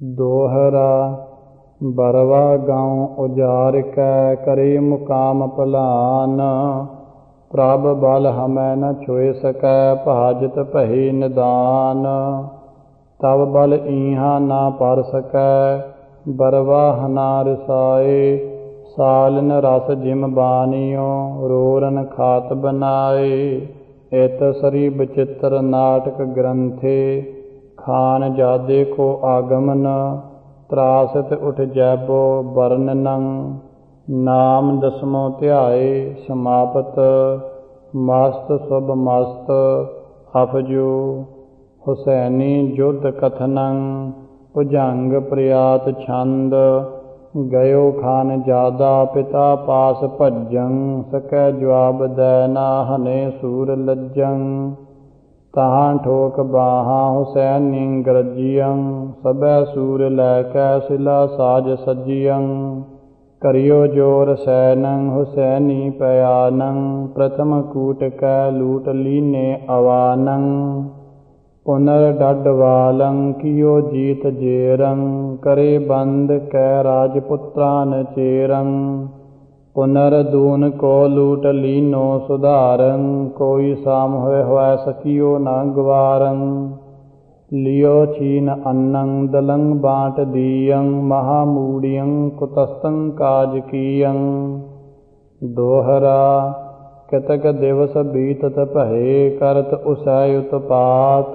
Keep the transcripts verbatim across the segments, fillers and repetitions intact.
दोहरा बरवा गाँव उजार कै करे मुकाम पलान। प्रभ बल हमै न छोए सकै भाजत भई निदान। तब बल इहाँ ना पर सकै बरवा हना रिसाए। सालन रस जिम बानियो रोरन खात बनाए। इत सरी बचित्र नाटक ग्रंथे खान जादे को आगमन। त्रासत उठ जैबो वर्णनं नाम दसमो ध्याए समापत। मस्त शुभ मस्त अफजू हुसैनी युद्ध कथनं। भुजंग प्रयात छंद गयो खान जादा पिता पास भज्जं। सकै जवाब दै ना हने सूर लज्जं। तहाँ ठोक बाहाँ हुसैनी गरजियं। सबै सूर लैकै सिला साज सजियं। करियो जोर सैनं हुसैनी पयानं। प्रथम कूट कै लूट लीने अवानं। पुनर डडवालं कियो जीत जेरं। करे बंद कै राजपुत्रान चेरं। पुनर दून को लूट लीनो सुधारं। कोई साम होय होय सकियो न गवारं। लियो छीन अन्नं दलं बाँट दियं। महामूढ़ियं कुतस्थं काज कियं। दोहरा कितक दिवस बीतत भये करत उसै उत्पात।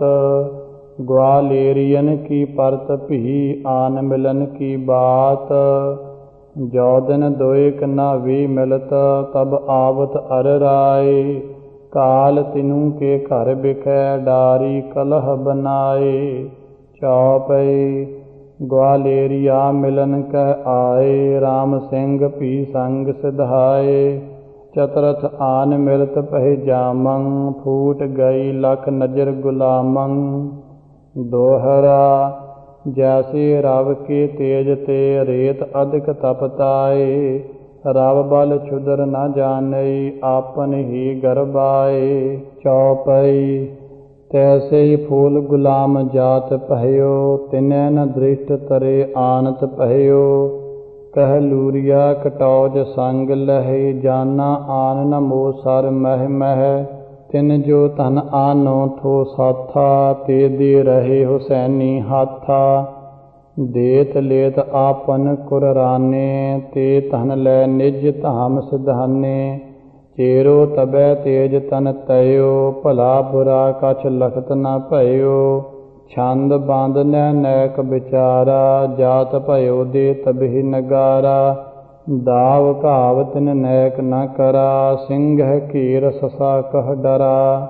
ग्वालियरियन की परत भी आन मिलन की बात। जो दिन दोएक न वी मिलत तब आवत अर राय। काल तिनु के घर बिखै डारी कलह बनाए। चौपई ग्वालियरिया मिलन कह आए। राम सिंह भी संग सिधाए। चतरथ आन मिलत पहि जामं। फूट गई लख नजर गुलामं। दोहरा जैसे रव के तेज ते रेत अधिक तपताए। रव बल क्षुदर न जानई आपन ही गरबाए। चौपई तैसे ही फूल गुलाम जात पहयो। तिनै न दृष्ट तरे आनत पहयो। कह लूरिया कटौज संग लहे। जाना आन न मोह सर मह मह। तिन जो धन आनो थो साथा। ते दे रहे हुसैनी हाथा। देत लेत आपन कुराने। ते धन लै निज धाम सिधाने। चेरो तबै तेज तन तयो। भला बुरा कछ लखत न भयो। छंद बांध नैक विचारा। जात भयो दे तबहि नगारा। दाव घाव तिन नैक न करा। सिंह घेर ससा कह डरा।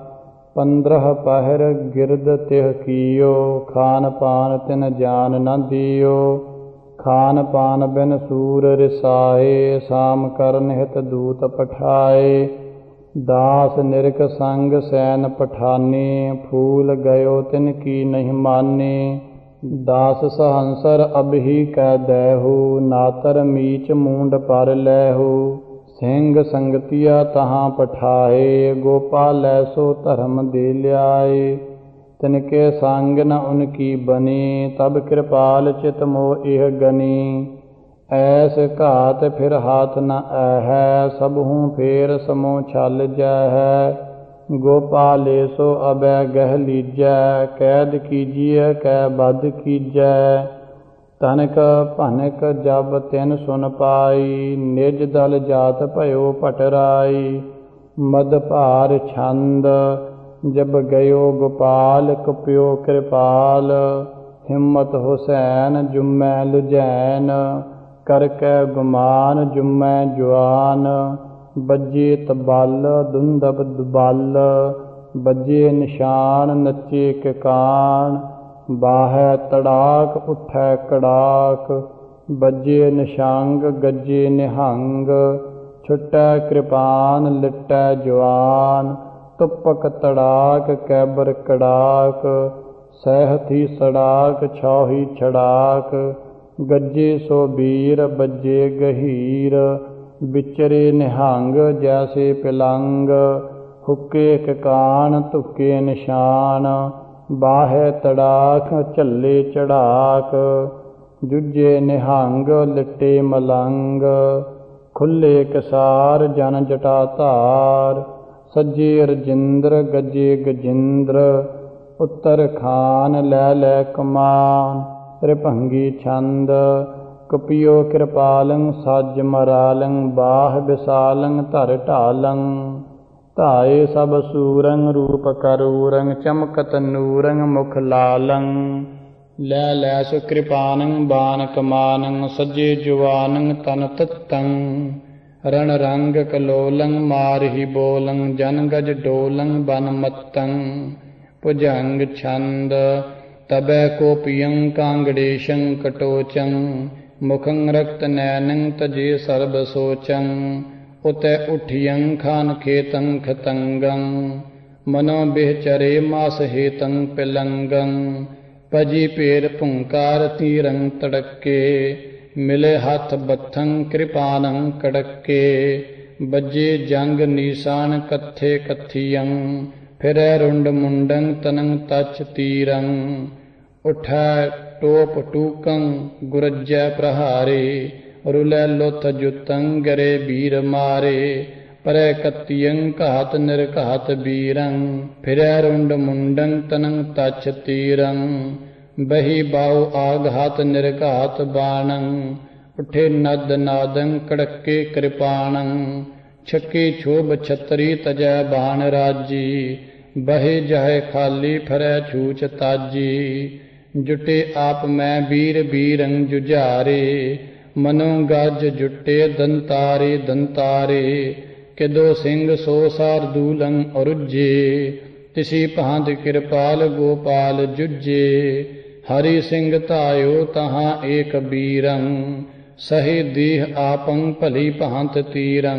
पंद्रह पहर गिरद तिह कियो। खान पान तिन जान न दियो। खान पान बिन सूर रिसाए। साम करन हित दूत पठाए। दास निरख संग सैन पठाने। फूल गयो तिन की नहीं माने। दास सहंसर अबहि कह दैहु। नातर मीच मूंड पर लैहु। सिंह संगतिया तहाँ पठाए। गोपाल सो धर्म दे ल्याए। तिनके संग न उनकी बनी। तब कृपाल चित मोह इह गनी। ऐस घात फिर हाथ न ऐहै। सबहूँ फेर समो छल जैहै। गोपाले सो अबै गह लीजै। कैद कीजिए कै बद कीजै। तनक भनक जब तिन सुन पाई। निज दल जात भयो पटराई। मद भार छंद जब गयो गोपाल। कुप्यो कृपाल हिम्मत हुसैन जुम्मै लुझैन। करकै गुमान जुम्मै जुआन। बजे तबल दुंदब दुबल। बजे निशान नचे किकान। बाहै तड़ाक उठै कड़ाक। बजे निशंग गजे निहंग। छुटै कृपान लिटै जवान। तुपक तड़ाक कैबर कड़ाक। सहथी सड़ाक छौही छड़ाक। गजे सो बीर बजे गहीर। विचरे निहंग जैसे पिलंग। हुक्के किकान तुक्के निशान। बाहे तड़ाक झल्ले चढ़ाक। ਜੁਝੇ ਨਿਹੰਗ ਲਿਟੇ ਮਲੰਗ, ਖੁੱਲੇ ਕਸਾਰ ਜਨ ਜਟਾ ਧਾਰ, ਸੱਜੇ ਰਜਿੰਦਰ ਗੱਜੇ ਗਜਿੰਦਰ, ਉੱਤਰ ਖਾਨ ਲੈ ਲੈ ਕਮਾਨ, ਰਿਭੰਗੀ ਛੰਦ ਕਪਿਓ ਕਿਰਪਾਲੰ, ਸੱਜ ਮਰਾਲੰ ਬਾਹ ਵਿਸਾਲੰ, ਧਰ ਢਾਲੰ, ਧਾਏ ਸਭ ਸੂਰੰ, ਰੂਪ ਕਰੂਰੰ, ਚਮਕਤ ਨੂਰੰ, ਮੁਖ ਲਾਲੰ, ਲੈ ਲੈ ਸੁ ਕਿਰਪਾਨੰ, ਬਾਨ ਕਮਾਨੰ, ਸੱਜੇ ਜੁਵਾਨੰ, ਤਨ ਤਤੰ, ਰਣ ਰੰਗ ਕਲੋਲੰ, ਮਾਰਹੀ ਬੋਲੰ, ਜਨ ਗਜ ਡੋਲੰ, ਬਨ ਮਤੰ, ਭੁਜੰਗ ਛੰਦ ਤਬੈ ਕੋਪਿਯੰ, ਕਾਂਗੜੇਸ਼ੰ ਕਟੋਚੰ, ਮੁਖੰ ਰਕਤ ਨੈਨੰ, ਤਜੇ ਸਰਬ ਸੋਚੰ, ਉਤੈ ਉਠਿਯੰ, ਖਾਨ ਖੇਤੰ ਖਤੰਗੰ, ਮਨੋ ਬਿਹਚਰੇ ਮਾਸ ਹੇਤੰ ਪਿਲੰਗੰ, ਭਜੀ ਪੇਰ ਭੁੰਕਾਰ ਤੀਰੰ ਤੜਕੇ, ਮਿਲੇ ਹੱਥ ਬੱਥੰ ਕਿਰਪਾਨੰ ਕੜਕੇ, ਬੱਜੇ ਜੰਗ ਨੀਸਾਨ ਕੱਥੇ ਕੱਥੀਯੰ, ਫਿਰੈ ਰੁੰਡ ਮੁੰਡੰ, ਤਨੰ ਤਚ ਤੀਰੰ, ਉਠੈ ਟੋਪ ਟੂਕੰ, ਗੁਰਜੈ ਪ੍ਰਹਾਰੇ, ਰੁਲੈ ਲੁੱਥ ਜੁਤੰ, ਗਰੇ ਬੀਰ ਮਾਰੇ, ਪਰੈ ਕੱਤੀਯੰ, ਘਾਤ ਨਿਰਘਾਤ ਬੀਰੰ, ਫਿਰੈ ਰੁੰਡ ਮੁੰਡੰ, ਤਨੰ ਤਚ ਤੀਰੰ, ਬਹੀ ਬਾਉ ਆਘਾਤ ਨਿਰਘਾਤ ਬਾਣੰ, ਉਠੇ ਨਦ ਨਾਦੰ, ਕੜਕੇ ਕਿਰਪਾਣੰ, ਛੱਕੇ ਛੋਭ ਛਤਰੀ, ਤਜੈ ਬਾਣ ਰਾਜੀ, ਬਹੇ ਜਾਏ ਖਾਲੀ, ਫਿਰੈ ਛੂਚ ਤਾਜੀ, ਜੁਟੇ ਆਪ ਮੈਂ ਬੀਰ ਬੀਰੰ ਜੁਝਾਰੇ, ਮਨੋ ਗਜ ਜੁਟੇ ਦੰਤਾਰੇ ਦੰਤਾਰੇ, ਕਿਦੋ ਸਿੰਘ ਸੋ ਸਾਰਦੂਲੰ ਅਰੁਜੇ, ਤਿਸੀ ਭਾਂਤ ਕਿਰਪਾਲ ਗੋਪਾਲ ਜੁਝੇ, ਹਰੀ ਸਿੰਘ ਧਾਇਓ ਤਹਾਂ ਏਕ ਬੀਰੰ, ਸਹੀ ਦੀਹ ਆਪੰ ਭਲੀ ਭਾਂਤ ਤੀਰੰ,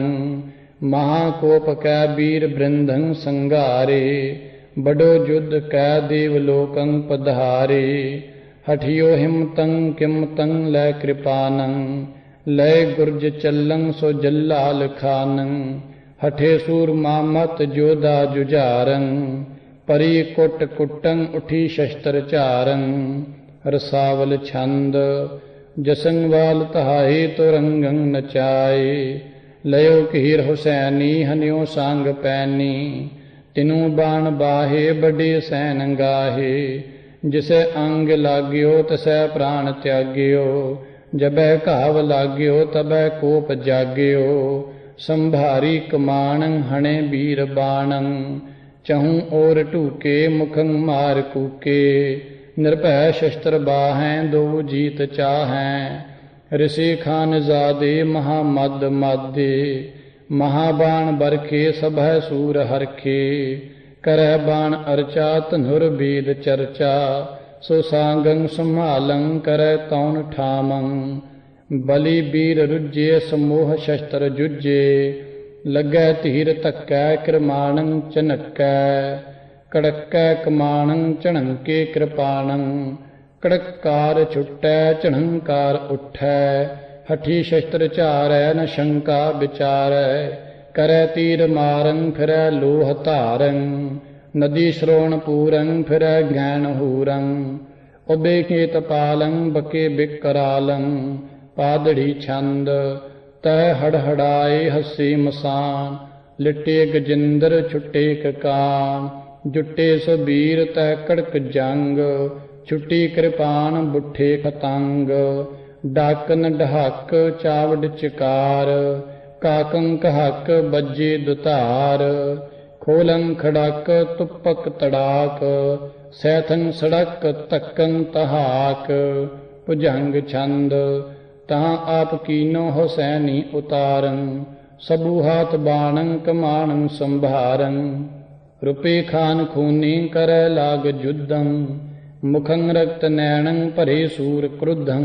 ਮਹਾਕੋਪ ਕੈ ਬੀਰ ਬ੍ਰਿੰਦੰ ਸੰਘਾਰੇ, ਬਡੋ ਜੁਧ ਕੈ ਦੇਵ ਲੋਕੰ ਪਧਾਰੇ, ਹਠਿਓ ਹਿਮਤੰ ਕਿਮਤੰ ਲੈ ਕਿਰਪਾਨੰ, ਲੈ ਗੁਰਜ ਚੱਲੰ ਸੋ ਜੱਲਾਲ ਖਾਨੰ, ਹਠੇ ਸੂਰਮਾ ਮਤ ਜੋਧਾ ਜੁਝਾਰੰ, ਪਰੀ ਕੁੱਟ ਕੁੱਟੰ, ਉਠੀ ਸ਼ਸਤਰ ਝਾਰੰ, ਰਸਾਵਲ ਛੰਦ ਜਸੰ ਵਾਲ ਤਹਾਏ, ਤੁਰੰਗੰ ਨਚਾਏ, ਲਇਓ ਕੀਰ ਹੁਸੈਨੀ, ਹਨਿਓ ਸੰਗ ਪੈਨੀ, ਤਿਨੂ ਬਾਣ ਬਾਹੇ, ਬਡੇ ਸੈਨ ਗਾਹੇ, ਜਿਸੈ ਅੰਗ ਲਾਗਿਓ, ਤਸੈ ਪ੍ਰਾਣ ਤਿਆਗਿਓ, ਜਬੈ ਘਾਵ ਲਾਗਿਓ, ਤਬੈ ਕੋਪ ਜਾਗਿਓ, ਸੰਭਾਰੀ ਕਮਾਣੰ, ਹਣੇ ਬੀਰ ਬਾਣੰ, ਚਹੂੰ ਔਰ ਢੂਕੇ, ਮੁਖੰ ਮਾਰ ਕੂਕੇ, ਨਿਰਭੈ ਸ਼ਸਤਰ ਬਾਹੈ, ਦੋ ਜੀਤ ਚਾਹੈ, ਰਿਸ਼ੀ ਖਾਨ ਜ਼ਾਦੇ ਮਹਾ ਮਦ ਮਾਦੇ, ਮਹਾਬਾਣ ਬਰਖੇ, ਸਭੈ ਸੂਰ ਹਰਖੇ, ਕਰੈ ਬਾਣ ਅਰਚਾ, ਧਨੁਰ ਬੀਦ ਚਰਚਾ, ਸੋ ਸਾਂਗੰ ਸੰਭਾਲੰ, ਕਰੈ ਤੌਣ ਠਾਮੰ, ਬਲੀ ਬੀਰ ਰੁਜੇ, ਸਮੂਹ ਸ਼ਸਤਰ ਜੁਝੇ, ਲੱਗੈ ਧੀਰ ਧੱਕੈ, ਕਿਰਮਾਣੰ ਚਨਕੈ, ਕੜਕੈ ਕਮਾਣੰ, ਝਣਕੇ ਕਿਰਪਾਣੰ, ਕੜਕਾਰ ਛੁਟੈ, ਝਣਕਾਰ ਉਠੈ, ਹਠੀ ਸ਼ਸਤਰ ਝਾਰੈ, ਨ ਸ਼ੰਕਾ ਵਿਚਾਰੈ, ਕਰੈ ਤੀਰ ਮਾਰੰ, ਫਿਰੈ ਲੋਹ ਧਾਰੰ, ਨਦੀ ਸ਼੍ਰੋਣ ਪੂਰੰ, ਫਿਰੈ ਗੈਨ ਹੂਰੰ, ਉਬੇ ਖੇਤ ਪਾਲੰ, ਬਕੇ ਬਿਕਰਾਲੰ, ਪਾਦੜੀ ਛੰਦ ਤੈ ਹੜਹੜਾਏ, ਹੱਸੀ ਮਸਾਨ, ਲਿਟੇ ਗਜਿੰਦਰ, ਛੁੱਟੇ ਕਕਾਨ, ਜੁਟੇ ਸੁਬੀਰ, ਤੈ ਕੜਕ ਜੰਗ, ਛੁੱਟੀ ਕਿਰਪਾਨ, ਬੁੱਠੇ ਖਤੰਗ, ਡਾਕਨ ਡਹਕ, ਚਾਵੜ ਚਕਾਰ, ਕਾਕੰ ਕਹਕ, ਬੱਜੇ ਦੁਧਾਰ, ਖੋਲੰ ਖੜਕ, ਤੁਪਕ ਤੜਾਕ, ਸੈਥੰ ਸੜਕ, ਤੱਕੰ ਤਹਾਕ, ਭੁਜੰਗ ਛੰਦ ਤਾਂ ਆਪ ਕੀਨੋ ਹੁਸੈਨੀ ਉਤਾਰੰ, ਸਬੂ ਹਾਥ ਬਾਣੰ, ਕਮਾਣੰ ਸੰਭਾਰੰ, ਰੁਪੇ ਖਾਨ ਖੂਨੀ, ਕਰੈ ਲਾਗ ਜੁਧੰ, ਮੁਖੰ ਰਕਤ ਨੈਣੰ, ਭਰੇ ਸੂਰ ਕ੍ਰੁਧੰ,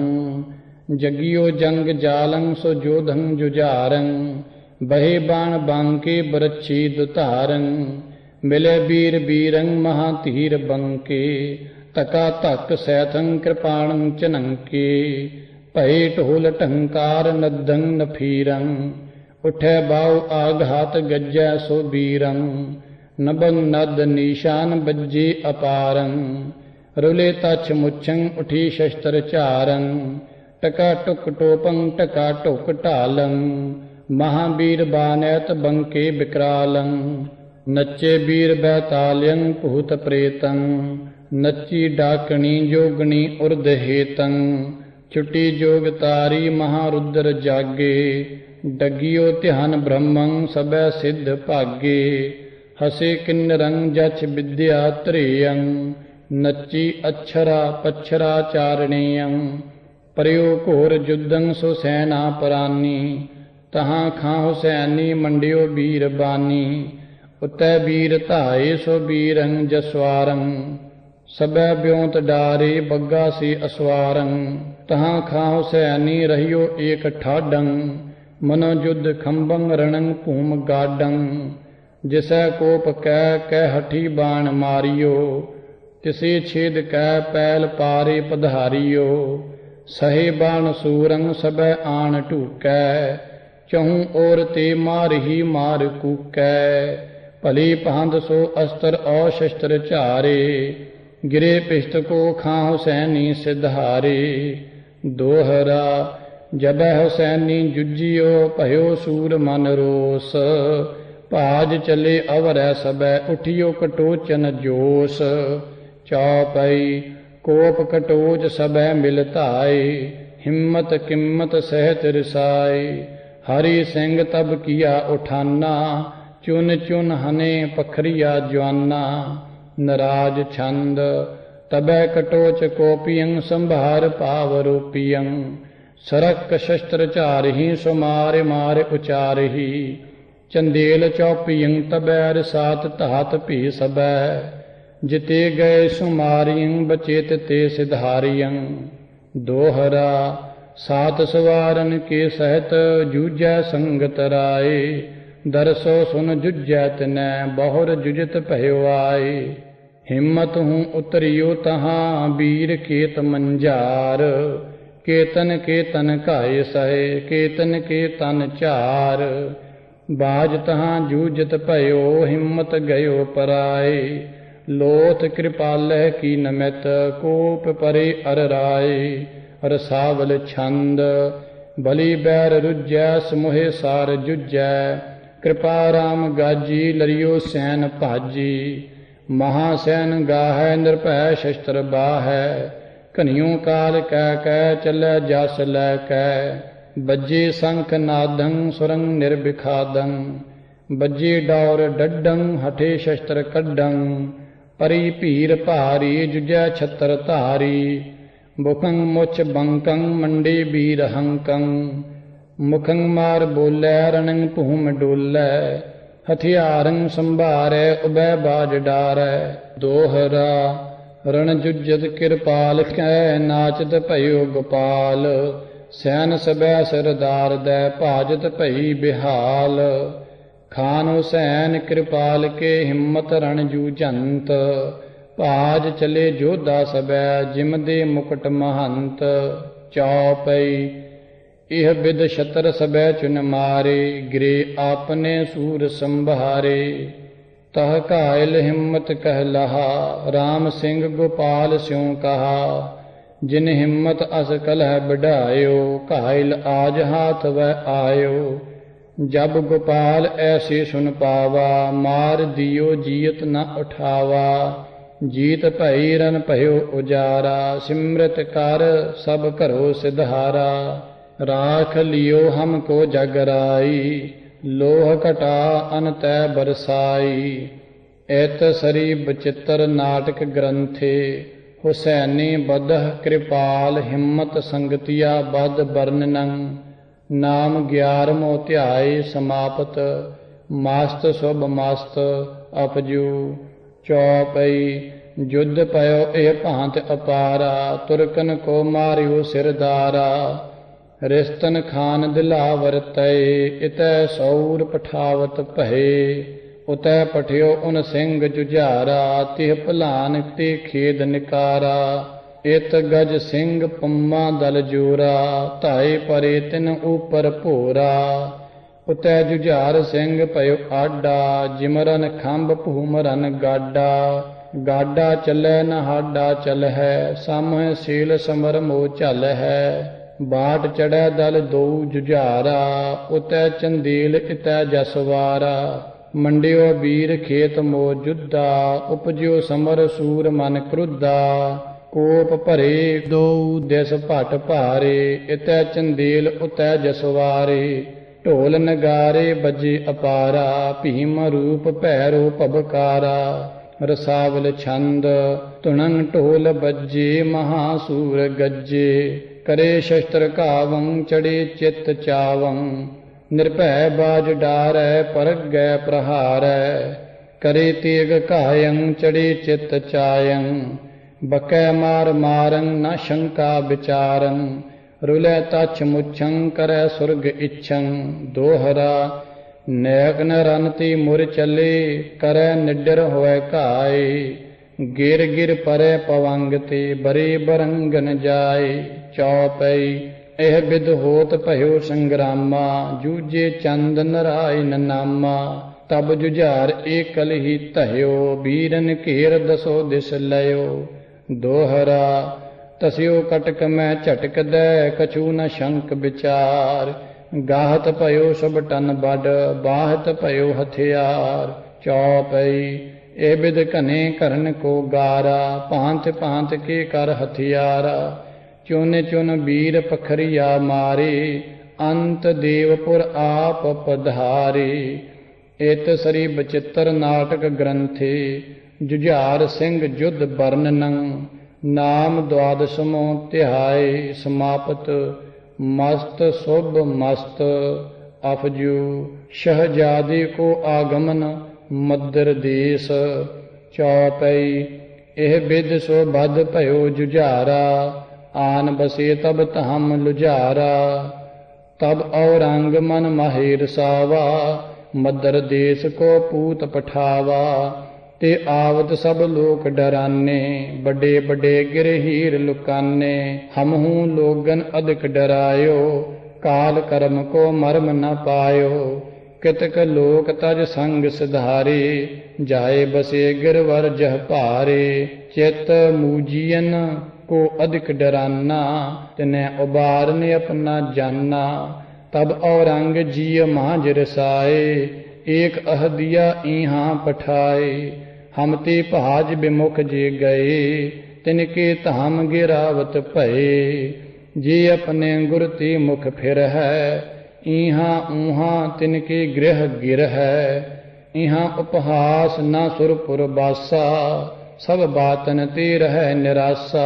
ਜਗਿਓ ਜੰਗ ਜਾਲੰ, ਸੋ ਜੋਧੰ ਜੁਝਾਰੰ, ਬਹੇ ਬਾਣ ਬਾਂਕੇ, ਬਰਛੀ ਦੁਧਾਰੰ, ਮਿਲੇ ਬੀਰ ਬੀਰੰ, ਮਹਾ ਧੀਰ ਬੰਕੇ, ਤਕਾ ਧਕ ਸੈਥੰ, ਕਿਰਪਾਣੰ ਚਨੰਕੇ, ਭਏ ਢੋਲ ਢੰਕਾਰ, ਨਦੰ ਨਫੀਰੰ, ਉਠੈ ਬਾਉ ਆਘਾਤ, ਗੱਜੈ ਸੋ ਬੀਰੰ, ਨਭੰ ਨਦ ਨੀਸ਼ਾਨ, ਬੱਜੇ ਅਪਾਰੰ, रुले तछ मुच्छं उठी शस्त्र चारं टका टुक टोपं टका टुक ढालं महावीर बानैत बंके विकरालं नच्चे वीर बैताल्यं भूत प्रेतं नच्ची डाकणी जोगणी उर्द हेतं छुटी जोग तारी महारुद्र जागे डगियो ध्यान ब्रह्मं सबै सिद्ध भागे हसे किन्नरं जछ विद्या त्रेयं नच्ची अक्षरा पच्छरा चारणेयं परयो घोर जुद्धं सो सैना परानी तहाँ खां सैनी मंडियो वीर बानी उतै वीर धाए सो वीरं जसवारं सबै ब्योंत डारे बग्गा से असवारं तहाँ खां सैनी रहियो एक ठाडं मनो युद्ध खंबं रणं भूम गाडं जिसै कोप कै कै हठी बाण मारियो तिसे छेद कै पैल पारे पधारियो सहे बाण सूरं सबै आण ढूकै चहूँ ओर ते मार ही मार कूकै भली पहंद सो अस्त्र अशस्त्र चारे गिरे पिष्ट को खां सैनी सिधारे दोहरा जबै हुसैनी जुजियो भयो सूर मन रोस भाज चले अवरै सबै उठियो कटोचन जोश चौपई कोप कटोच सबै मिल धाए हिम्मत किम्मत सहत रिसाए हरि सिंह तब किया उठाना चुन चुन हने पखरिया ज्वाना नराज छंद तबै कटोच कोपियं संभार पावरूपियं सरक शस्त्र चारही सो मार मार उचारही चंदेल चौपियं तबैर सात धात भी सबै जिते गए सुमारियं बचेत ते सिधारियं दोहरा सात सवारन के सहत जूझै संगत राय दरसो सुन जुझै तिनै बहुर जुझत भयो आए हिम्मत हूँ उतरियो तहाँ वीर खेत मंजार केतन के तन घाय सहे केतन के तन चार बाज तहाँ जूझत भयो हिम्मत गयो पराए लोथ कृपालह की नमित कोप परे अर राय रसावल छंद बलि बैर रुजै समोहे सार जुझै कृपा राम गाजी लरियो सैन भाजी महासैन गाहै निर्भय शस्त्र बाहै घनियों काल कै कै चलै जस लै कै बज्जे शंख नादं सुरंग निर्विखादं बज्जे डौर डड्डं हठे शस्त्र कड्डं परी भीर भारी जुझै छत्र धारी मुखं मुछ बंकं मंडे वीर हंकं मुखं मार बोलै रणं भूम डोलै हथियारं संभारै उबै बाज डारै दोहरा रण जुझत कृपाल कै नाचत भयो गोपाल सैन सबै सरदार दै भाजत भई बिहाल खान हुसैन कृपाल के हिम्मत रण जूझंत भाज चले जोधा सबै जिमदे मुकुट महंत चौपई इह बिद छतर सबै चुन मारे गिरे आपने सूर संभारे तह घायल हिम्मत कह लहा राम सिंह गोपाल स्यों कहा जिन हिम्मत अस कलह बढ़ायो घायल आज हाथ वह आयो जब गोपाल ऐसे सुन पावा मार दियो जीत न उठावा जीत भई रन भयो उजारा सिमरत कर सब करो सिधारा राख लियो हमको जगराई लोह घटा अनतै बरसाई एत सरी बचित्र नाटक ग्रंथे हुसैनी बदह कृपाल हिम्मत संगतिया बद वर्णनं नाम ग्यारहमो ध्याय समाप्त मास्त शुभ मास्त अपजू चौपई युद्ध पयो एह भांत अपारा तुरकन को मारियो सिरदारा रिश्तन खान दिलावर तय इतै सौर पठावत भये उतै पठियो उन सिंह जुझारा तिह भलान ते खेद निकारा इत गज सिंह पम्मा दल जोरा धाए परे तिन ऊपर भोरा उतै जुझार सिंह भयो आडा जिमरन खंभ भूमरन गाडा ਗਾਡਾ ਚੱਲੈ ਨ ਹਾਡਾ ਚਲ ਹੈ, ਸਾਮਹਿ ਸੀਲ ਸਮਰ ਮੋ ਝਲ ਹੈ। ਬਾਟ ਚੜੈ ਦਲ ਦੋ ਜੁਝਾਰਾ, ਉਤੈ ਚੰਦੇਲ ਇਤੈ ਜਸਵਾਰਾ। ਮੰਡਿਓ ਵੀਰ ਖੇਤ ਮੋ ਜੁੱਧਾ, ਉਪਜਿਓ ਸਮਰ ਸੂਰ ਮਨ ਕ੍ਰੁੱਧਾ। ਕੋਪ ਭਰੇ ਦੋ ਦਿਸ ਭਟ ਭਾਰੇ, ਇਤੈ ਚੰਦੇਲ ਉਤੈ ਜਸਵਾਰੇ। ਢੋਲ ਨਗਾਰੇ ਬੱਜੇ ਅਪਾਰਾ, ਭੀਮ ਰੂਪ ਭੈਰੋ ਭਬਕਾਰਾ। ਰਸਾਵਲ ਛੰਦ ਧੁਣੰ ਢੋਲ ਬੱਜੇ, ਮਹਾਸੂਰ ਗੱਜੇ। ਕਰੇ ਸ਼ਸਤਰ ਘਾਵੰ, ਚੜੇ ਚਿੱਤ ਚਾਵੰ। ਨਿਰਭੈ ਬਾਜ ਡਾਰੈ, ਪਰਗੈ ਪ੍ਰਹਾਰੈ। ਕਰੇ ਤੇਗ ਘਾਯੰ, ਚੜੇ ਚਿੱਤ ਚਾਯੰ। ਬਕੈ ਮਾਰ ਮਾਰੰ, ਨ ਸ਼ੰਕਾ ਵਿਚਾਰੰ। ਰੁਲੈ ਤਛ ਮੁਛੰ, ਕਰੈ ਸੁਰਗ ਇੱਛੰ। ਦੋਹਰਾ ਨੈਕ ਨ ਰਨਤੀ ਮੁਰ ਚਲੇ, ਕਰੈ ਨਿਡਰ ਹੋਇ ਘਾਇ। ਗਿਰ ਗਿਰ ਪਰੈ ਪਵੰਗ ਤੇ, ਬਰੇ ਬਰੰਗਨ ਜਾਏ। ਚੌਪਈ ਇਹ ਬਿਦ ਹੋਤ ਭਇਓ ਸੰਗਰਾਮਾ, ਜੂਝੇ ਚੰਦ ਨਰਾਇਨ ਨਾਮਾ। ਤਬ ਜੁਝਾਰ ਏਕਲ ਹੀ ਧਇਓ, ਬੀਰਨ ਘੇਰ ਦਸੋ ਦਿਸ ਲਇਓ। ਦੋਹਰਾ ਤਸਿਓ ਕਟਕ ਮੈਂ ਝਟਕਦੈ, ਕਛੂ ਨ ਸ਼ੰਕ ਵਿਚਾਰ। ਗਾਹਤ ਭਇਓ ਸਭ ਟਨ ਬਡ, ਬਾਹਤ ਭਇਓ ਹਥਿਆਰ। ਚੌਪਈ ਇਹ ਬਿਦ ਘਨੇ ਕਰਨ ਕੋ ਗਾਰਾ, ਭਾਂਤ ਭਾਂਤ ਕੇ ਕਰ ਹਥਿਆਰਾ। ਚੁਨ ਚੁਨ ਵੀਰ ਪਖਰੀਆ ਮਾਰੇ, ਅੰਤ ਦੇਵਪੁਰ ਆਪ ਪਧਾਰੇ। ਇਤ ਸ੍ਰੀ ਬਚਿੱਤਰ ਨਾਟਕ ਗ੍ਰੰਥੇ, ਜੁਝਾਰ ਸਿੰਘ ਜੁਧ ਬਰਨਨੰ। ਨਾਮ ਦੁਆਦਸਮੋ ਧਿਆਏ, ਸਮਾਪਤ। ਮਸਤ ਸੁਭ ਮਸਤ ਅਫਜੂ, ਸ਼ਹਜ਼ਾਦੇ ਕੋ ਆਗਮਨ ਮਦਰ ਦੇਸ। ਚੌਪਈ ਇਹ ਬਿਦ ਸੋ ਬਦ ਭਇਓ ਜੁਝਾਰਾ, ਆਨ ਬਸੇ ਤਬ ਧਾਮ ਲੁਝਾਰਾ। ਤਬ ਔਰੰਗ ਮਨ ਮਾਹਿ ਰਸਾਵਾ, ਮਦਰ ਦੇਸ ਕੋ ਪੂਤ ਪਠਾਵਾ। ਤੇ ਆਵਤ ਸਭ ਲੋਕ ਡਰਾਨੇ, ਵੱਡੇ ਵੱਡੇ ਗਿਰਹੀਰ ਲੁਕਾਨੇ। ਹਮਹੂ ਲੋਗਨ ਅਧਿਕ ਡਰਾਇਓ, ਕਾਲ ਕਰਮ ਕੋ ਮਰਮ ਨ ਪਾਇਓ। ਕਿਤਕ ਲੋਕ ਤਜ ਸੰਗ ਸਿਧਾਰੇ, ਜਾਏ ਬਸੇ ਗਿਰਵਰ ਜਹ ਭਾਰੇ। ਚਿਤ ਮੂਜੀਅਨ को अधिक डराना, तिने उबारने अपना जाना। तब औरंग जी मांझ रसाए, एक अहदिया इहाँ पठाए। हम ते भाज विमुख जे गए, तिनके धाम गिरावत भये। जे अपने गुर ते मुख फिर है, इहाँ ऊहाँ तिनके गृह गिर है। इहाँ उपहास न सुरपुर बासा, सब बातन ते रह निराशा।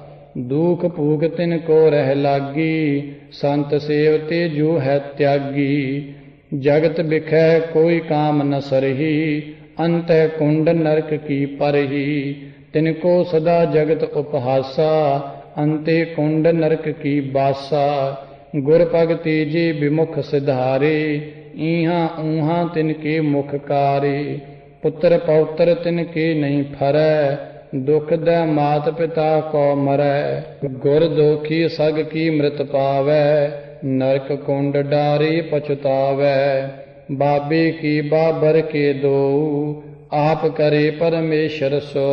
दुख भूख तिनको रह लागी, संत सेवते जो है त्यागी। जगत बिखै कोई काम न सरही, अंत कुंड नरक की परही। तिनको सदा जगत उपहासा, अंते कुंड नरक की बासा। गुर पग तेजे विमुख सिधारे, इहाँ ऊहाँ तिनके मुख कारे। पुत्र पौत्र तिनके नहीं फरै, दुख दै मात पिता को मरै। गुर दोखी सग की मृत पावै, नरक कुंड डारी पछुतावै। बाबे की बाबर के दो, आप करे परमेश्वर सो।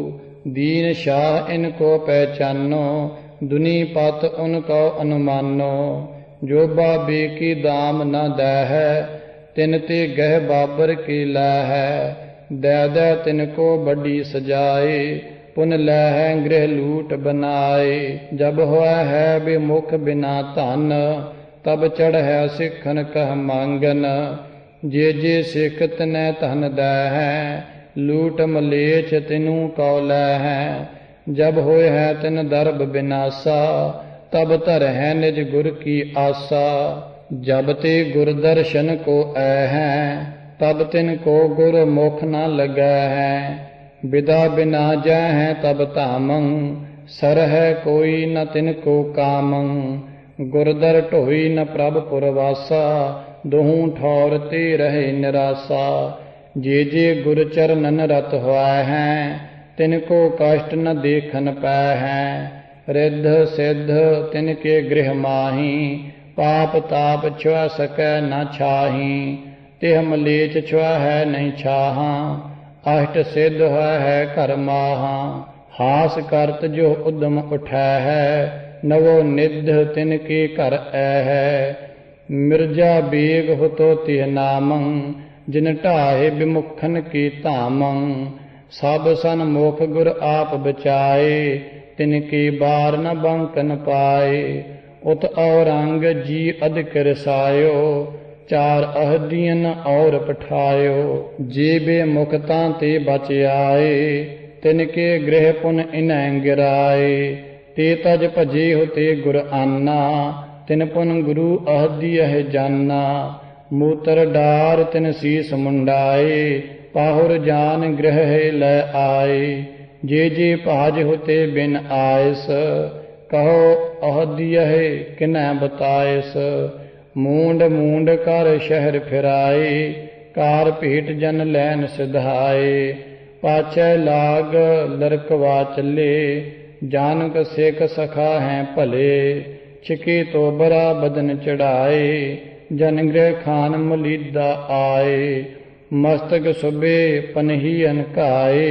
दीन शाह इनको पहचानो, दुनी पत उनको अनुमानो। जो बाबे की दाम न दै है, तिन ते गह बाबर की लै है। दै दै तिनको बड़ी सजाए, पुन लह गृह लूट बनाए। जब हुआ है विमुख बिना धन, तब चढ़ है सिखन कह मांगन। जे जे सिख तनै धन दै है, लूट मलेच तिनू कौ लै है। जब होए है तिन दर्भ विनाशा, तब धर है निज गुर की आशा। जब ते गुर दर्शन को ऐ है, तब तिनको गुर मुख न लगे है। विदा बिना जै है तब धामं, सर है कोई न तिनको कामं। गुरदर ढोई न प्रभ पुरवासा, दोहूं ठौर ते रहे निराशा। जे जे गुर चरणन रत हुआ है, तिनको कष्ट न देखन पाए है। रिद्ध सिद्ध तिनके गृह माही, पाप ताप छुआ सकै न छाही। तिह मलेच छुआ है नहीं छाहा, अष्ट सिद्ध है, है कर माहा। हास करत जो उद्यम उठै है, नवो निध तिनके कर ऐ है। मिर्जा बेग हो तो तिह नामं, जिन ढाहे विमुखन की धामं। सब सन्मुख गुर आप बचाए, तिनके बार न बंकन पाए। उत औरंग जी अधिक रसायो, चार अहदियन और पठायो। जे बेमुखतां ते बच आए, तिनके गृह पुन इनैं गिराए। ते तज भजे हो ते गुर आना, तिन पुन गुरु अहदियह जाना। मूतर डार तिन सीस मुंडाए, पाहुर जान गृह लै आए। जे जे भाज होते बिन आयस, कहो अहदियह किनै बतायस। मूंड मूंड कर शहर फिराए, कार भेट जन लैन सिधाए। पाछै लाग लरकवा चले, जानक सिख सखा हैं भले। छिके तो बरा बदन चढ़ाए, जन गृह खान मलीदा आए। मस्तक सुबे पनहियन काए,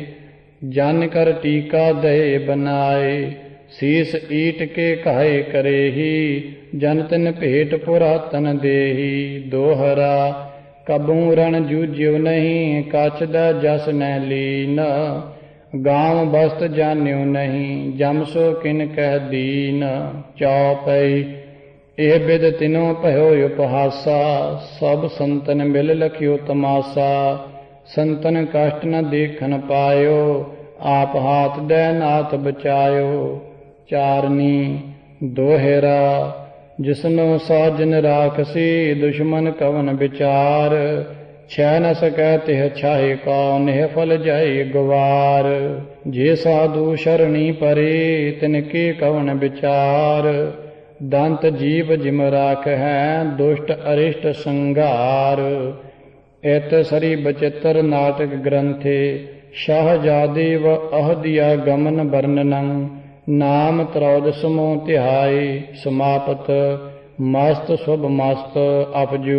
जन कर टीका दए बनाए। शीस ईट के कहे करेही, जन तिन भेट पुरातन देही। दोहरा कबू रण जूझ्यो नहीं, कछ दा जस न लीन। गांव बस्त जान्यो नहीं, जम सो किन कह दीन। चौपई एह बिद तिनो भयो उपहासा, सब संतन मिल लखियो तमासा। संतन कष्ट न देखन पायो, आप हाथ दे नाथ बचायो। चारनी दोहेरा जिसनो साजन राखसी, दुश्मन कवन विचार। छह न सकै तिह छाहे कौन, निह फल जाए गवार। जे साधु शरणी परे, तिनके कवन विचार। दंत जीव जिम राख है, दुष्ट अरिष्ट संगार। इत सरी बचित्र नाटक ग्रंथे, शाहजादे व अहदिया गमन वर्णनं। नाम त्रौदसमो तिहाई, समापत मस्त शुभ मस्त अपजू।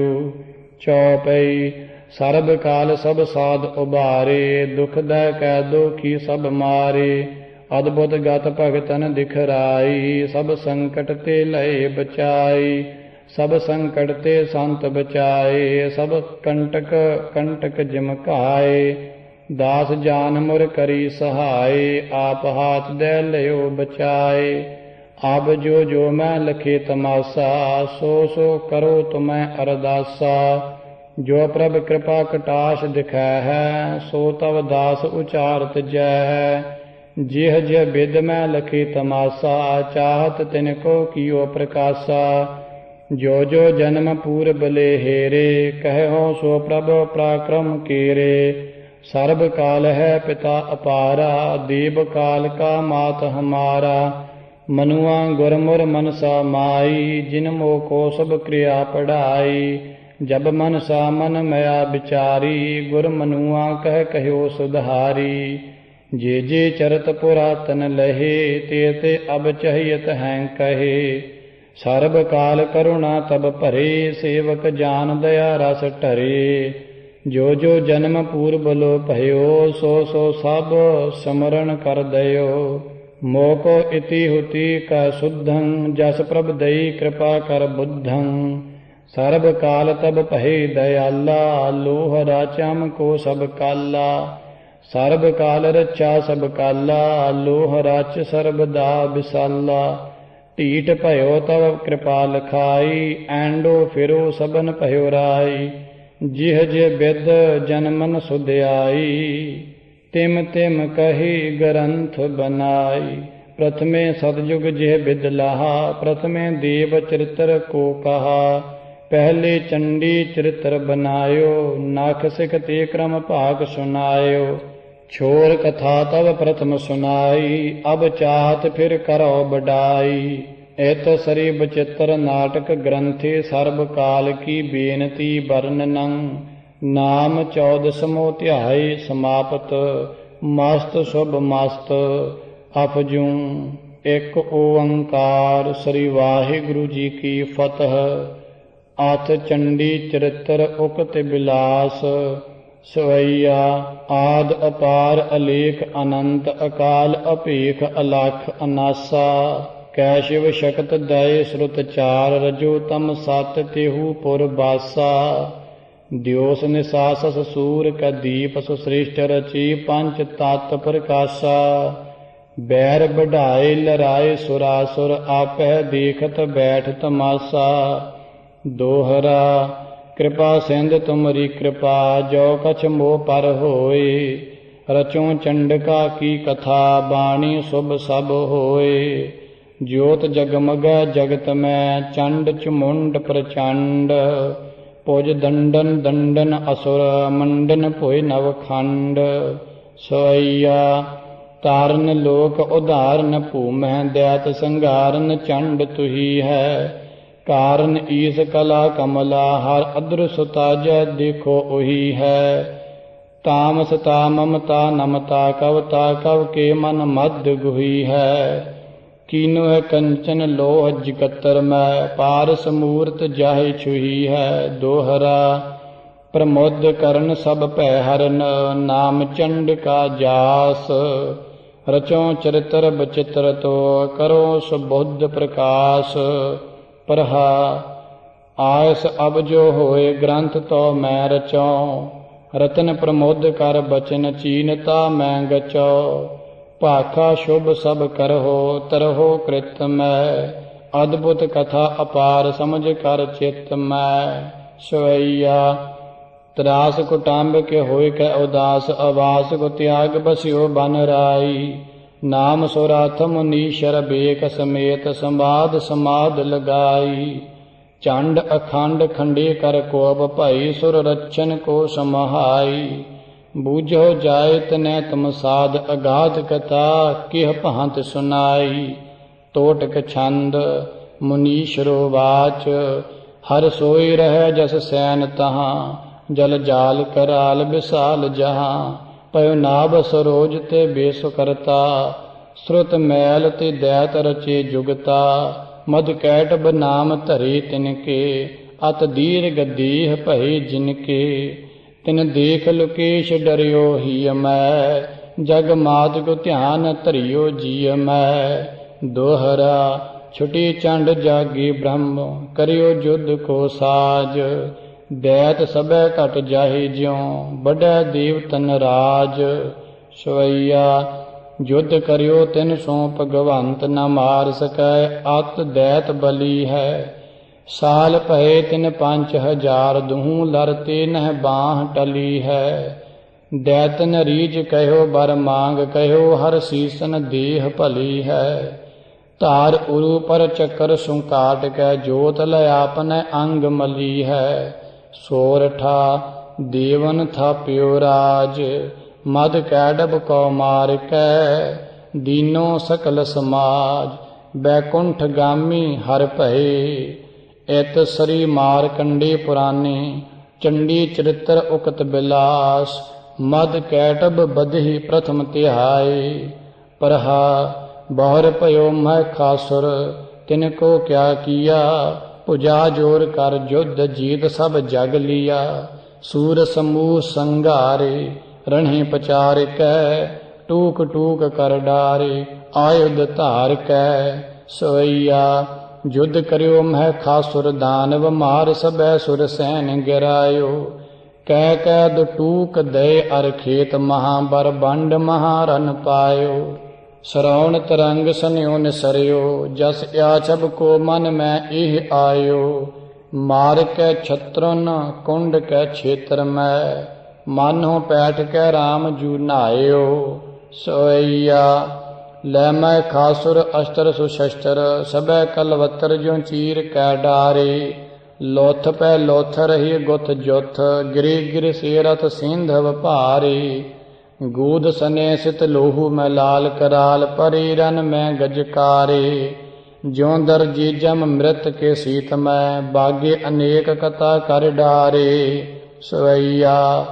चौपई सर्ब काल सब साध उबारे, दुख दै कै दुखी सब मारे। अद्भुत गत भगतन दिखराई, सब संकट ते लय बचाई। सब संकट ते संत बचाए, सब कंटक कंटक जिमकाए। दास जान मुर करी सहाय, आप हाथ दे लियो बचाए। अब जो जो मैं लखे तमासा, सो सो करो तुम्हें अरदासा। जो प्रभ कृपा कटाश दिखै है, सो तव दास उचारत जय। जिह जिह बिद मैं लखे तमासा, चाहत तिनको कियो प्रकाशा। जो जो जन्म पूर्व ले हेरे, कहो सो प्रभ पराक्रम केरे। सर्ब काल है पिता अपारा, देव काल का मात हमारा। मनुआ गुरमुर मनसा माई, जिन मोह को सब क्रिया पढ़ाई। जब मनसा मन मया विचारी, गुर मनुआ कह कहो सुधारी। जे जे चरत पुरातन लहे, ते ते अब चाहियत हैं कहे। सर्ब काल करुणा तब भरे, सेवक जान दया रस टरे। जो जो जन्म पूर्व लो भयो, सो सो सब समरण कर दयो। मोको इति हुति का शुद्धं, जस प्रभ दई कृपा कर बुद्धं। सर्ब काल तब पहे दयाला, लोह राचम को सब काला। सर्ब काल रचा सब काला, लोह राच सर्बदा विसाला। ਢੀਠ ਭਇਓ ਤਵ ਕਿਰਪਾ ਲਖਾਈ, ਐਂਡੋ ਫਿਰੋ ਸਭਨ ਭਇਓ ਰਾਈ। ਜਿਹ ਜਿਹ ਬਿਦ ਜਨਮਨ ਸੁਧਿਆਈ, ਤਿਮ ਤਿਮ ਕਹੀ ਗ੍ਰੰਥ ਬਨਾਈ। ਪ੍ਰਥਮੇ ਸਤਜੁਗ ਜਿਹ ਬਿਦ ਲਾਹਾ, ਪ੍ਰਥਮੇ ਦੇਵ ਚਰਿਤਰ ਕੋ ਕਹਾ। ਪਹਿਲੇ ਚੰਡੀ ਚਰਿਤਰ ਬਨਾਇਓ, ਨਖ ਸਿਖ ਤੇ ਕ੍ਰਮ ਭਾਗ ਸੁਨਾਇਓ। छोर कथा तब प्रथम सुनाई, अब चाहत फिर करो बड़ाई। इत सरी बचित्र नाटक ग्रंथे, सर्ब काल की बेनती वर्णनं। नाम चौदसमो ध्याय समाप्त, मस्त शुभ मस्त अफजू। एक ओंकार। श्री वाहिगुरु जी की फतह। अथ चंडी चरित्र उक्त बिलास, ਸਵਈਆ ਆਦ ਅਪਾਰ ਅਲੇਖ ਅਨੰਤ ਅਕਾਲ ਅਭੇਖ ਅਲਖ ਅਨਾਸਾ ਕੈ ਸ਼ਿਵ ਸ਼ਕਤ ਦਇ ਸ੍ਰੁਤ ਚਾਰ ਰਜੋ ਤਮ ਸਤ ਤੇਹੂ ਪੁਰ ਬਾਸਾ ਦਿਓਸ ਨਿਸਾਸਸ ਸੂਰ ਕਾ ਦੀਪ ਸੁਸ੍ਰਿਸ਼ਟ ਰਚੀ ਪੰਚ ਤਤ ਪ੍ਰਕਾਸ਼ਾ ਬੈਰ ਬਢਾਏ ਲਰਾਏ ਸੁਰਾਸੁਰ ਆਪੈ ਦੇਖਤ ਬੈਠ ਤਮਾਸਾ ਦੋਹਰਾ ਕਿਰਪਾ ਸਿੰਧ ਤੁਮਰੀ ਕਿਰਪਾ ਜੋ ਕਛ ਮੋਹ ਪਰ ਹੋਏ ਰਚੋਂ ਚੰਡਕਾ ਕੀ ਕਥਾ ਬਾਣੀ ਸੁਭ ਸਭ ਹੋਏ ਜੋਤ ਜਗਮਗੈ ਜਗਤ ਮੈਂ ਚੰਡ ਚਮੁੰਡ ਪ੍ਰਚੰਡ ਪੁਜ ਦੰਡਨ ਦੰਡਨ ਅਸੁਰ ਮੰਡਨ ਭੋਇ ਨਵਖੰਡ ਸੋਈਆ ਤਾਰਨ ਲੋਕ ਉਧਾਰਨ ਭੂਮਹਿ ਦੈਤ ਸੰਘਾਰਨ ਚੰਡ ਤੁਹੀ ਹੈ ਕਾਰਨ ਈਸ ਕਲਾ ਕਮਲਾ ਹਰ ਅਦਰ ਸੁਤਾਜੈ ਦੇਖੋ ਉਹੀ ਹੈ ਤਾਮਸ ਤਾ ਮਮਤਾ ਨਮਤਾ ਕਵਤਾ ਕਵ ਕੇ ਮਨ ਮਦ ਗੁਹੀ ਹੈ ਕੀਨੋ ਹੈ ਕੰਚਨ ਲੋਹ ਜਗਤਰ ਮੈਂ ਪਾਰਸ ਮੂਰਤ ਜਾਹੇ ਛੁਹੀ ਹੈ ਦੋਹਰਾ ਪ੍ਰਮੋਦ ਕਰਨ ਸਭ ਭੈ ਹਰਨ ਨਾਮ ਚੰਡ ਕਾ ਜਾਸ ਰਚੋਂ ਚਰਿਤਰ ਬਚਿਤਰ ਤੋ ਕਰੋ ਸੁਬੁੱਧ ਪ੍ਰਕਾਸ਼ ਪਰਹਾ ਆਇਸ ਅਬ ਜੋ ਹੋਏ ਗ੍ਰੰਥ ਤੋ ਮੈਂ ਰਚੋਂ ਰਤਨ ਪ੍ਰਮੋਦ ਕਰ ਬਚਨ ਚੀਨਤਾ ਮੈਂ ਗਚੋ ਭਾਖਾ ਸ਼ੁਭ ਸਭ ਕਰਹੁ ਤਰਹੁ ਕ੍ਰਿਤ ਮੈਂ ਅਦਭੁਤ ਕਥਾ ਅਪਾਰ ਸਮਝ ਕਰ ਚਿਤ ਮੈਂ ਸਵਈਆ ਤਰਾਸ ਕੁਟਾਂਬ ਕੇ ਹੋਇ ਕੈ ਉਦਾਸ ਆਵਾਸ ਕੋ ਤਿਆਗ ਬਸਿਓ ਬਨ ਰਾਈ ਨਾਮ ਸੁਰਾਥ ਮੁਨੀਸ਼ਰ ਬੇਕ ਸਮੇਤ ਸੰਵਾਦ ਸਮਾਦ ਲਗਾਈ ਚੰਡ ਅਖੰਡ ਖੰਡੇ ਕਰ ਕੋਪ ਭਾਈ ਸੁਰ ਰਚਨ ਕੋ ਸਮਹਾਈ ਬੂਝੋ ਜਾਏ ਤਨੈ ਤਮ ਸਾਧ ਅਗਾਧ ਕਥਾ ਕਿਹ ਭਾਂਤ ਸੁਨਾਈ ਤੋਟਕ ਛੰਦ ਮੁਨੀਸ਼ਰੋ ਵਾਚ ਹਰ ਸੋਈ ਰਹਿ ਜਸ ਸੈਨ ਤਹਾਂ ਜਲ ਜਾਲ ਕਰਾਲ ਵਿਸਾਲ ਜਹਾਂ ਪਇਓ ਨਾਭ ਸਰੋਜ ਤੇ ਬੇਸੁ ਕਰਤਾ ਸ੍ਰੁਤ ਮੈਲ ਤੇ ਦੈਤ ਰਚੇ ਜੁਗਤਾ ਮਦ ਕੈਟਬ ਨਾਮ ਧਰੇ ਤਿਨਕੇ ਅਤ ਦੀਰਘ ਦੇਹ ਭਏ ਜਿਨਕੇ ਤਿਨ ਦੇਖ ਲੁਕੇਸ਼ ਡਰਿਓ ਹੀ ਮੈਂ ਜਗ ਮਾਤ ਕੋ ਧਿਆਨ ਧਰਿਓ ਜੀ ਮੈਂ ਦੋਹਰਾ ਛੁਟੀ ਚੰਡ ਜਾਗੀ ਬ੍ਰਹਮ ਕਰਿਓ ਜੁਧ ਕੋ ਸਾਜ ਦੈਤ ਸਭੈ ਘਟ ਜਾਹੇ ਜਿਉ ਵੱਡਾ ਦੇਵ ਤਨ ਰਾਜ ਸਵਈਆ ਯੁੱਧ ਕਰਿਓ ਤਿਨ ਸੋ ਭਗਵੰਤ ਨ ਮਾਰ ਸਕੈ ਅਤ ਦੈਤ ਬਲੀ ਹੈ ਸਾਲ ਭਏ ਤਿਨ ਪੰਜ ਹਜ਼ਾਰ ਦੂਹ ਲਰਤੇ ਨਹਿ ਬਾਹ ਟਲੀ ਹੈ ਦੈਤਨ ਰੀਜ ਕਹਿਓ ਬਰ ਮੰਗ ਕਹਿਓ ਹਰ ਸੀਸਨ ਦੇਹ ਭਲੀ ਹੈ ਧਾਰ ਉਰੂ ਪਰ ਚੱਕਰ ਸੁਕਾਟ ਕੈ ਜੋਤ ਲੈ ਆਪਨੇ ਅੰਗ ਮਲੀ ਹੈ ਸੋਰਠਾ ਦੇਵਨ ਥਾਪਿਓ ਰਾਜ ਮਦ ਕੈਡਬ ਕੋ ਮਾਰ ਕੈ ਦੀਨੋ ਸਕਲ ਸਮਾਜ ਬੈਕੁੰਠ ਗਾਮੀ ਹਰ ਭਏ ਇਤ ਸ੍ਰੀ ਮਾਰ ਕੰਡੇ ਪੁਰਾਨੇ ਚੰਡੀ ਚਰਿਤਰ ਉਕਤ ਬਿਲਾਸ ਮਦ ਕੈਟਬ ਬਧੀ ਪ੍ਰਥਮ ਤਿਹਾਏ ਪਰਹਾ ਬਹੁਰ ਭਇਓ ਮੈਂ ਖਾਸੁਰ ਤਿਨ ਕੋ ਕਿਆ ਕੀਆ ਭੁਜਾ ਜੋਰ ਕਰ ਜੁਧ ਜੀਤ ਸਭ ਜਗ ਲੀਆ ਸੂਰ ਸਮੂਹ ਸੰਘਾਰੇ ਰਣੇ ਪਚਾਰ ਕੈ ਟੂਕ ਟੂਕ ਕਰ ਡਾਰੇ ਆਯੁਧ ਧਾਰ ਕੈ ਸਵਈਆ ਜੁਧ ਕਰਿਓ ਮਹਿ ਖਾਸੁਰ ਦਾਨਵ ਮਾਰ ਸਭੈ ਸੁਰ ਸੈਨ ਗਿਰਾਇਓ ਕਹਿ ਕਹਿ ਦੁ ਟੂਕ ਦੇ ਅਰ ਖੇਤ ਮਹਾਬਰ ਬੰਡ ਮਹਾਰਨ ਪਾਇਓ ਸਰਉਣ ਤਰੰਗ ਸਨਿਓ ਨਿਸਰਿਓ ਜਸ ਆ ਛਬ ਕੋ ਮਨ ਮੈਂ ਇਹ ਆਇਓ ਮਾਰ ਕੈ ਛਤਰਨ ਕੁੰਡ ਕੈ ਛੇਤਰ ਮੈਂ ਮਾਨੋ ਪੈਠ ਕੈ ਰਾਮ ਜੂ ਨਾਇਓ ਸੋਈਆ ਲੈ ਮੈਂ ਖਾਸੁਰ ਅਸ਼ਟਰ ਸੁਸ਼ਸਤਰ ਸਭੈ ਕਲਵਤਰ ਜੋ ਚੀਰ ਕੈ ਡਾਰੇ ਲੋਥ ਪੈ ਲੋਥ ਰਹੀ ਗੁੱਥ ਜੁੱਥ ਗਿਰੇ ਗਿਰ ਸੇਰਤ ਸਿੰਧਵ ਭਾਰੇ ਗੂਦ ਸਨੇ ਸਿਤ ਲੋਹੂ ਮੈਂ ਲਾਲ ਕਰਾਲ ਪਰੀ ਰਨ ਮੈਂ ਗਜਕਾਰੇ ਜਿਉ ਦਰ ਜੀਜਮ ਮ੍ਰਿਤ ਕੇ ਸੀਤ ਮੈਂ ਬਾਗੇ ਅਨੇਕ ਕਥਾ ਕਰ ਡਾਰੇ ਸਵਈਆ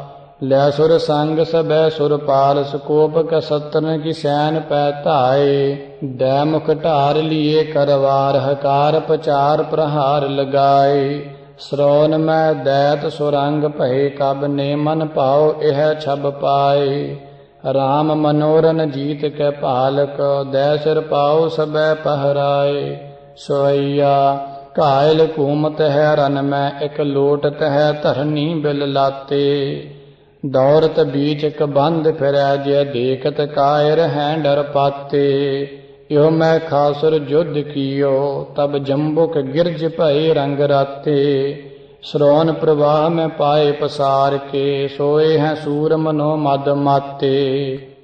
ਲੈ ਸੁਰ ਸੰਗ ਸਭੈ ਸੁਰਪਾਲ ਸਕੋਪ ਕਸਤਨ ਕੀ ਸੈਨ ਪੈ ਧਾਏ ਦੈ ਮੁਖ ਢਾਰ ਲੀਏ ਕਰਵਾਰ ਹਕਾਰ ਪਚਾਰ ਪ੍ਰਹਾਰ ਲਗਾਏ ਸਰੋਨ ਮੈਂ ਦੈਤ ਸੁਰੰਗ ਭਏ ਕਬ ਨੇ ਮਨ ਭਾਉ ਇਹ ਛਬ ਪਾਏ ਰਾਮ ਮਨੋਰਨ ਜੀਤ ਕੇ ਭਾਲਕ ਦੈ ਸਿਰ ਪਾਉ ਸਬੈ ਪਹਰਾਏ ਸੋਈਆ ਘਾਇਲ ਘੂਮਤ ਹੈ ਰਨ ਮੈਂ ਇੱਕ ਲੋਟਤ ਹੈ ਧਰਨੀ ਬਿਲ ਲਾਤੇ ਦੌਰਤ ਬੀਚ ਇੱਕ ਬੰਦ ਫਿਰੈ ਜੇ ਦੇਖਤ ਕਾਇਰ ਹੈ ਡਰ ਪਾਤੇ ਇਉ ਮੈਂ ਖਾਸੁਰ ਜੁਧ ਕੀਓ ਤਬ ਜੰਬੁਕ ਗਿਰਜ ਭਏ ਰੰਗ ਰਾਤੇ ਸਰੋਨ ਪ੍ਰਵਾਹ ਮੈਂ ਪਾਏ ਪਸਾਰ ਕੇ ਸੋਏ ਹੈ ਸੂਰ ਮਨੋ ਮਦ ਮਾਤੇ।